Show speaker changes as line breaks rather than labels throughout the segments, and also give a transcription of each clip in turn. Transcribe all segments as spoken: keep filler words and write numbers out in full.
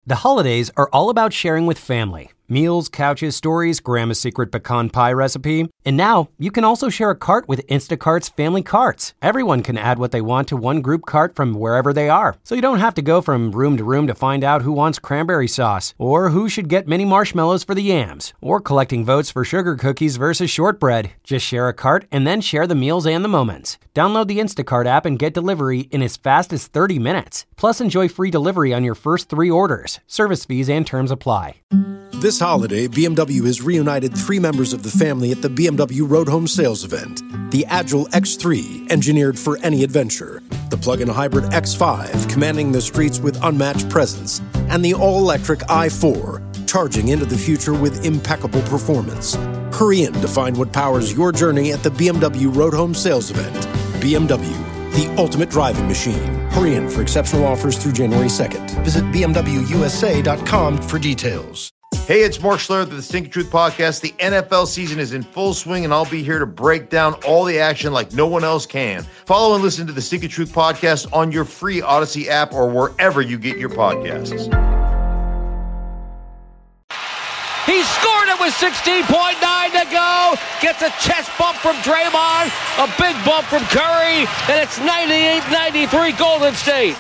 The holidays are all about sharing with family. Meals, couches, stories, Grandma's secret pecan pie recipe. And now, you can also share a cart with Instacart's Family Carts. Everyone can add what they want to one group cart from wherever they are. So you don't have to go from room to room to find out who wants cranberry sauce, or who should get mini marshmallows for the yams, or collecting votes for sugar cookies versus shortbread. Just share a cart and then share the meals and the moments. Download the Instacart app and get delivery in as fast as thirty minutes. Plus, enjoy free delivery on your first three orders. Service fees and terms apply.
This holiday, B M W has reunited three members of the family at the B M W Road Home Sales Event. The Agile X three, engineered for any adventure. The plug-in hybrid X five, commanding the streets with unmatched presence. And the all-electric i four, charging into the future with impeccable performance. Hurry in to find what powers your journey at the B M W Road Home Sales Event. B M W, the ultimate driving machine. Hurry in for exceptional offers through January second. Visit B M W U S A dot com for details.
Hey, it's Mark Schlereth of the Stinking Truth Podcast. The N F L season is in full swing, and I'll be here to break down all the action like no one else can. Follow and listen to the Stinking Truth Podcast on your free Odyssey app or wherever you get your podcasts.
He scored it with sixteen point nine to go. Gets a chest bump from Draymond, a big bump from Curry, and it's ninety-eight ninety-three Golden State.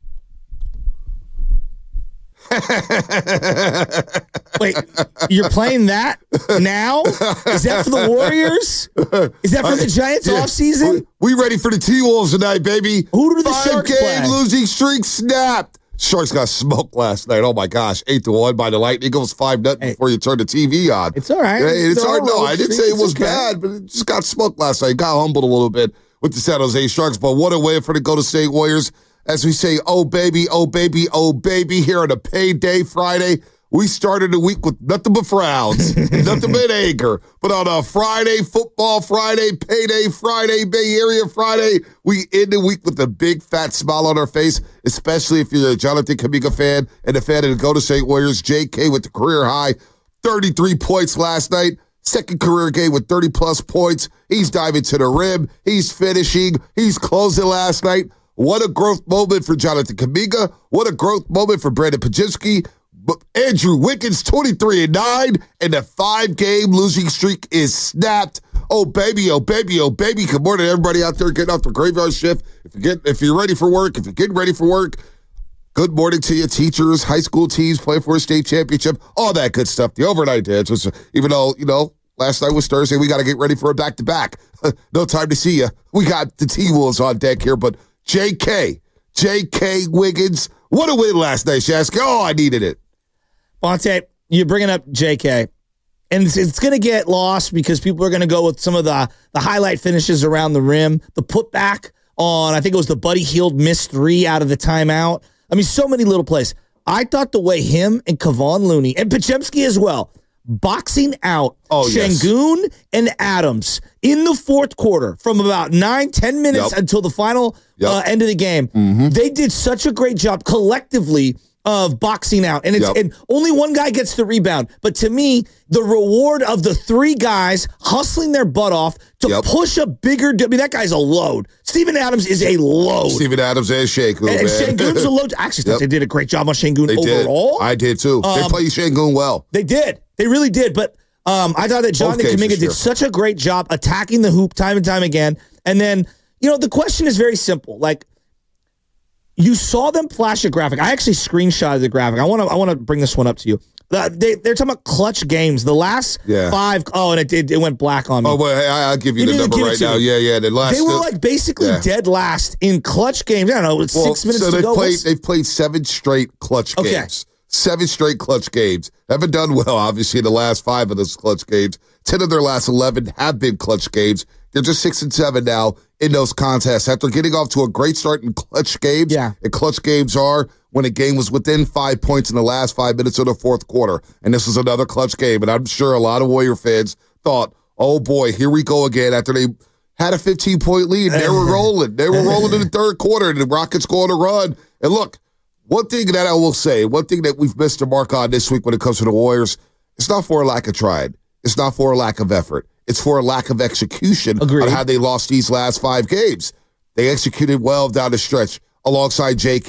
Wait, you're playing that now? Is that for the Warriors? Is that for the Giants
yeah.
offseason?
We ready for the T-Wolves tonight, baby.
Who do the
Five
Sharks
game
play?
losing streak snapped. Sharks got smoked last night. Oh, my gosh. eight to one by the Lightning. It was five nothing
Hey.
before you turn the T V on.
It's all right.
Hey, it's
They're
all right.
on
No,
road
I didn't
streak.
say it
It's
was
okay.
bad, but it just got smoked last night. Got humbled a little bit with the San Jose Sharks. But what a way for the Golden State Warriors. As we say, oh, baby, oh, baby, oh, baby, here on a payday Friday. We started the week with nothing but frowns, nothing but anger. But on a Friday, football Friday, payday Friday, Bay Area Friday, we end the week with a big fat smile on our face, especially if you're a Jonathan Kuminga fan and a fan of the Golden State Warriors. J K with the career high, thirty-three points last night. Second career game with thirty-plus points. He's diving to the rim. He's finishing. He's closing last night. What a growth moment for Jonathan Kuminga. What a growth moment for Brandon Pajinski. But Andrew Wiggins, twenty-three and nine, and the five-game losing streak is snapped. Oh, baby, oh, baby, oh, baby. Good morning, everybody out there getting off the graveyard shift. If, you get, if you're ready for work, if you're getting ready for work, good morning to you, teachers, high school teams, playing for a state championship, all that good stuff. The overnight dance was, even though, you know, last night was Thursday, we got to get ready for a back-to-back. No time to see you. We got the T-Wolves on deck here, but J K, J K Wiggins, what a win last night, Shaska. Oh, I needed it.
Bonte, you're bringing up J K, and it's, it's going to get lost because people are going to go with some of the, the highlight finishes around the rim, the putback on, I think it was the Buddy Hield missed three out of the timeout. I mean, so many little plays. I thought the way him and Kevon Looney, and Podziemski as well, boxing out
oh,
Şengün
yes.
and Adams in the fourth quarter from about nine, ten minutes
yep.
until the final
yep.
uh, end of the game.
Mm-hmm.
They did such a great job collectively of boxing out, and it's
Yep.
and only one guy gets the rebound. But to me, the reward of the three guys hustling their butt off to
Yep.
push a bigger. I mean, that guy's a load. Steven Adams is a load.
Steven Adams and Şengün,
and, and
man.
Şengün's a load. I actually thought
Yep.
they did a great job on Şengün
They
overall.
did. I did too. they
Um,
play Şengün well.
They did. They really did. But um, I thought that Jonathan
games
Kuminga
this year.
did such a great job attacking the hoop time and time again. And then, you know, the question is very simple. Like, you saw them flash a graphic. I actually screenshotted the graphic. I want to I want to bring this one up to you. Uh, they, they're talking about clutch games. The last
Yeah.
five, oh, and it did, it went black on me.
Oh, well, I, I'll give you,
You
the
didn't
number
give it
right
to
now.
me.
Yeah, yeah. The last,
They were
the-
like basically
yeah.
dead last in clutch games. I don't know, it's
well,
six minutes
so
to
they've
go.
Played,
What's-
they've played seven straight clutch
Okay.
games. Seven straight clutch games. Haven't done well, obviously, in the last five of those clutch games. Ten of their last eleven have been clutch games. They're just six and seven now in those contests. After getting off to a great start in clutch games,
Yeah.
and clutch games are when a game was within five points in the last five minutes of the fourth quarter. And this was another clutch game. And I'm sure a lot of Warrior fans thought, oh boy, here we go again after they had a fifteen-point lead. They were rolling. They were rolling in the third quarter, and the Rockets go on a run. And look, one thing that I will say, one thing that we've missed a mark on this week when it comes to the Warriors, it's not for a lack of trying. It's not for a lack of effort. It's for a lack of execution
Agreed.
on how they lost these last five games. They executed well down the stretch alongside J K.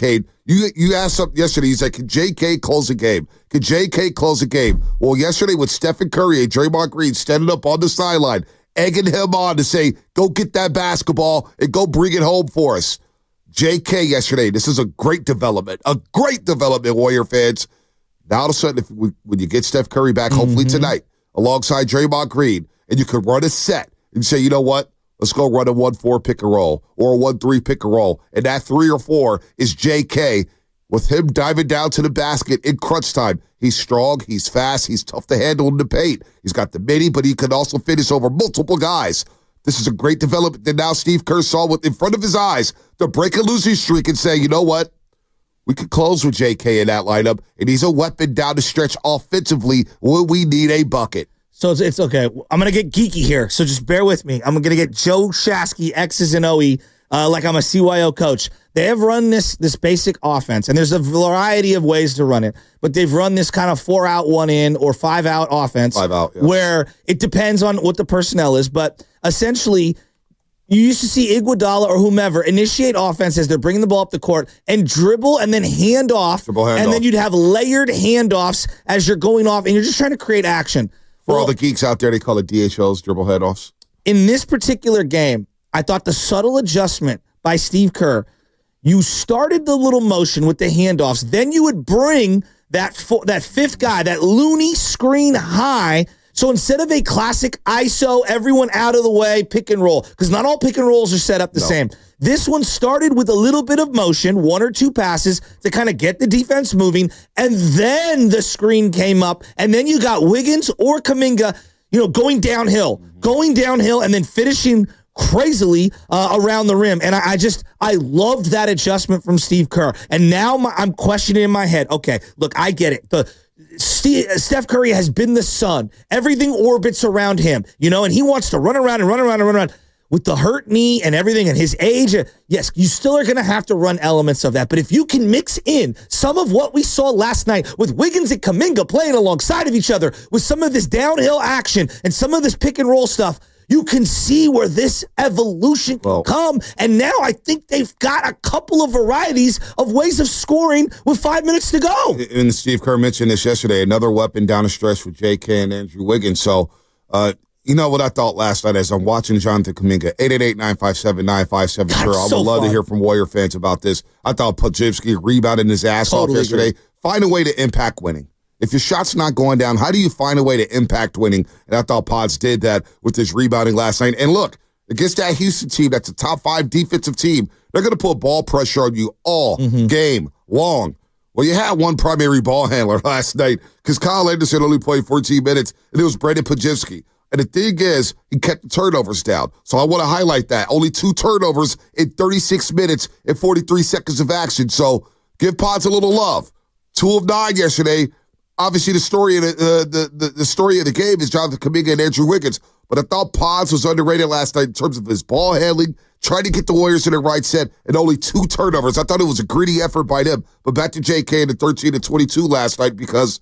You you asked something yesterday. He's like, can J K close a game? Can J K close a game? Well, yesterday with Stephen Curry and Draymond Green standing up on the sideline, egging him on to say, go get that basketball and go bring it home for us. J K yesterday, this is a great development, a great development, Warrior fans. Now, all of a sudden, if we, when you get Steph Curry back, hopefully mm-hmm. tonight, alongside Draymond Green, and you could run a set and say, you know what? Let's go run a one four pick and roll or a one three pick and roll. And that three or four is J K with him diving down to the basket in crunch time. He's strong, he's fast, he's tough to handle in the paint. He's got the midi, but he can also finish over multiple guys. This is a great development that now Steve Kerr saw with in front of his eyes to break a losing streak and say, you know what? We could close with J K in that lineup, and he's a weapon down the stretch offensively when we need a bucket.
So it's, it's okay. I'm going to get geeky here, so just bear with me. I'm going to get Joe Shasky, X's and O's, uh, like I'm a C Y O coach. They have run this this basic offense, and there's a variety of ways to run it, but they've run this kind of four out, one in, or five out offense.
Five out, yeah.
Where it depends on what the personnel is, but essentially you used to see Iguodala or whomever initiate offense as they're bringing the ball up the court and dribble and then hand off,
dribble, hand
and
off.
then you'd have layered handoffs as you're going off, and you're just trying to create action.
For
well,
all the geeks out there, they call it D H Os, dribble handoffs.
In this particular game, I thought the subtle adjustment by Steve Kerr, you started the little motion with the handoffs, then you would bring that fo- that fifth guy, that loony screen high. So instead of a classic I S O, everyone out of the way, pick and roll, because not all pick and rolls are set up the no. same. This one started with a little bit of motion, one or two passes to kind of get the defense moving, and then the screen came up, and then you got Wiggins or Kuminga, you know, going downhill, mm-hmm. going downhill, and then finishing crazily uh, around the rim. And I, I just, I loved that adjustment from Steve Kerr. And now my, I'm questioning in my head, okay, look, I get it. The Steve, Steph Curry has been the sun. Everything orbits around him, you know, and he wants to run around and run around and run around. With the hurt knee and everything and his age, yes, you still are going to have to run elements of that. But if you can mix in some of what we saw last night with Wiggins and Kuminga playing alongside of each other, with some of this downhill action and some of this pick and roll stuff, you can see where this evolution can well, come. And now I think they've got a couple of varieties of ways of scoring with five minutes to go.
And Steve Kerr mentioned this yesterday, another weapon down the stretch with J K and Andrew Wiggins. So, uh, you know what I thought last night as I'm watching Jonathan Kuminga, eight eight eight, nine five seven, nine five seven zero. I would so love fun. to hear from Warrior fans about this. I thought Podziemski rebounded his ass totally off yesterday. Agree. Find a way to impact winning. If your shot's not going down, how do you find a way to impact winning? And I thought Pods did that with his rebounding last night. And look, against that Houston team, that's a top five defensive team, they're going to put ball pressure on you all mm-hmm. game long. Well, you had one primary ball handler last night because Kyle Anderson only played fourteen minutes, and it was Brandon Podziemski. And the thing is, he kept the turnovers down. So I want to highlight that. Only two turnovers in thirty-six minutes and forty-three seconds of action. So give Pods a little love. Two of nine yesterday. Obviously, the story of the, uh, the, the, the story of the game is Jonathan Kuminga and Andrew Wiggins. But I thought Pods was underrated last night in terms of his ball handling, trying to get the Warriors in the right set, and only two turnovers. I thought it was a gritty effort by them. But back to J K and the thirteen and twenty-two last night because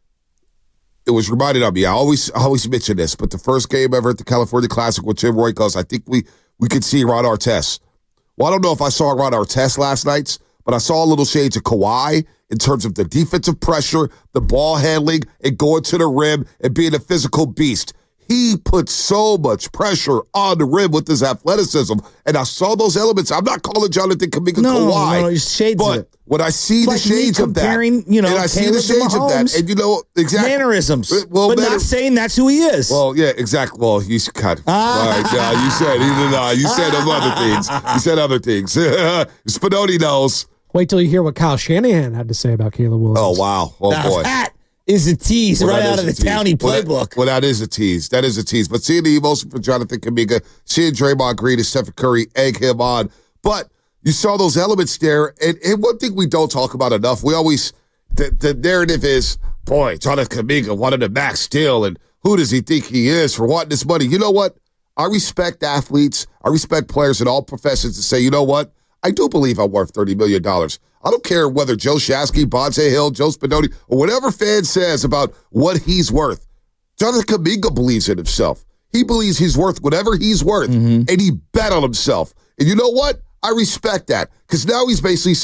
it was reminded of me. I always I always mention this, but the first game ever at the California Classic with Tim Roykos, I think we we could see Ron Artest. Well, I don't know if I saw Ron Artest last night, but I saw a little shades of Kawhi in terms of the defensive pressure, the ball handling, and going to the rim and being a physical beast. He put so much pressure on the rim with his athleticism, and I saw those elements. I'm not calling Jonathan Kuminga
no,
Kawhi,
no, no, shades
but
of it.
when I see
it's
the
like
shades of that,
you know,
and I see the shades of that, and you know exactly
mannerisms,
well,
but
manner-
not saying that's who he is.
Well, yeah, exactly. Well, you kind of, ah. right, yeah, you said either no, you said them other things. You said other things. Spinoni knows.
Wait till you hear what Kyle Shanahan had to say about Caleb Williams.
Oh wow! Oh
now
boy.
That is a tease well, right out of the Townie playbook.
Well that, well, that is a tease. That is a tease. But seeing the emotion for Jonathan Kuminga, seeing Draymond Green and Stephen Curry egg him on. But you saw those elements there. And, and one thing we don't talk about enough, we always, the, the narrative is, boy, Jonathan Kuminga wanted to max deal. And who does he think he is for wanting this money? You know what? I respect athletes. I respect players in all professions to say, you know what? I do believe I'm worth thirty million dollars. I don't care whether Joe Shasky, Bonte Hill, Joe Spinoni, or whatever fan says about what he's worth. Jonathan Kuminga believes in himself. He believes he's worth whatever he's worth, mm-hmm. and he bet on himself. And you know what? I respect that because now he's basically saying,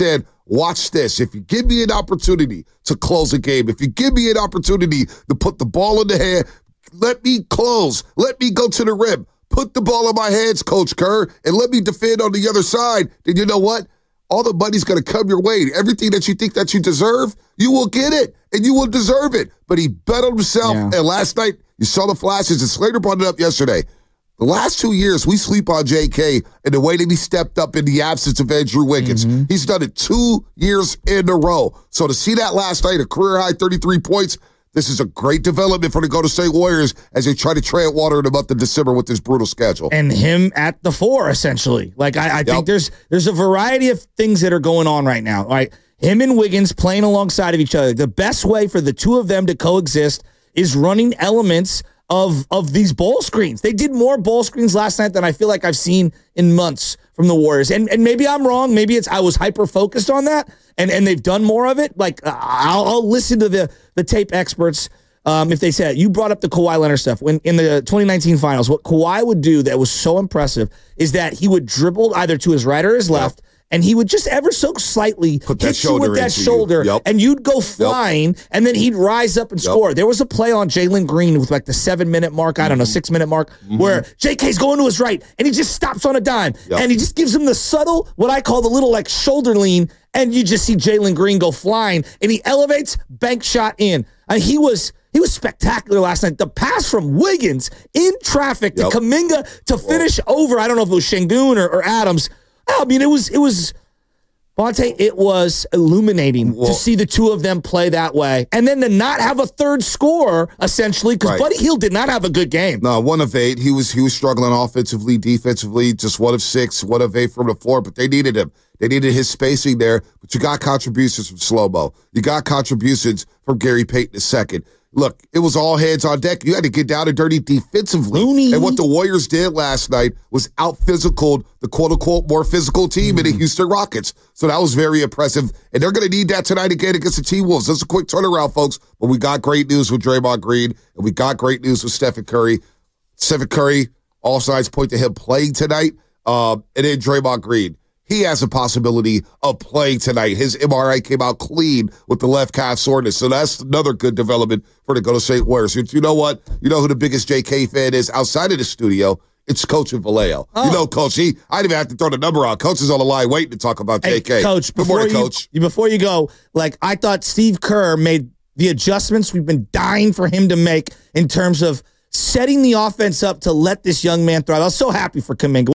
watch this. If you give me an opportunity to close a game, if you give me an opportunity to put the ball in the hand, let me close. Let me go to the rim. Put the ball in my hands, Coach Kerr, and let me defend on the other side. Then you know what? All the money's going to come your way. Everything that you think that you deserve, you will get it, and you will deserve it. But he bet on himself, yeah. and last night, you saw the flashes, and Slater brought it up yesterday. The last two years, we sleep on J K and the way that he stepped up in the absence of Andrew Wiggins. Mm-hmm. He's done it two years in a row. So to see that last night, a career-high thirty-three points, this is a great development for the Golden State Warriors as they try to tread water in the month of December with this brutal schedule.
And him at the four, essentially. Like, I, I yep. think there's there's a variety of things that are going on right now. Right? Him and Wiggins playing alongside of each other. The best way for the two of them to coexist is running elements of of these ball screens. They did more ball screens last night than I feel like I've seen in months from the Warriors. And and maybe I'm wrong. Maybe it's I was hyper-focused on that, and, and they've done more of it. Like, I'll, I'll listen to the, the tape experts um, if they say, you brought up the Kawhi Leonard stuff. When in the twenty nineteen finals, what Kawhi would do that was so impressive is that he would dribble either to his right or his left, yep. and he would just ever so slightly
Put that
hit you with that shoulder,
you. Yep.
and you'd go flying, yep. and then he'd rise up and yep. score. There was a play on Jalen Green with like the seven-minute mark, I don't know, six-minute mark, mm-hmm. where J K's going to his right, and he just stops on a dime, yep. and he just gives him the subtle, what I call the little like shoulder lean, and you just see Jalen Green go flying, and he elevates, bank shot in. And he was he was spectacular last night. The pass from Wiggins in traffic yep. to Kuminga to finish Whoa. over, I don't know if it was Şengün or, or Adams. I mean, it was it was Bonte, it was illuminating Whoa. to see the two of them play that way. And then to not have a third score, essentially, because right. Buddy Hield did not have a good game.
No, one of eight. He was he was struggling offensively, defensively, just one of six, one of eight from the floor, but they needed him. They needed his spacing there, but you got contributions from Slow-Mo. You got contributions from Gary Payton the second. Look, it was all hands on deck. You had to get down and dirty defensively.
Looney.
And what the Warriors did last night was out-physicaled the quote-unquote more physical team mm. in the Houston Rockets. So that was very impressive. And they're going to need that tonight again against the T-Wolves. That's a quick turnaround, folks. But we got great news with Draymond Green, and we got great news with Stephen Curry. Stephen Curry, all signs point to him playing tonight. Um, and then Draymond Green. He has a possibility of playing tonight. His M R I came out clean with the left calf soreness. So that's another good development for the Golden State Warriors. You know what? You know who the biggest J K fan is outside of the studio? It's Coach Vallejo. Oh. You know, Coach, he, I didn't even have to throw the number out. Coach is on the line waiting to talk about
hey,
J K.
Coach,
Good morning, Coach.
You, before you go, like, I thought Steve Kerr made the adjustments we've been dying for him to make in terms of setting the offense up to let this young man thrive. I was so happy for Kuminga.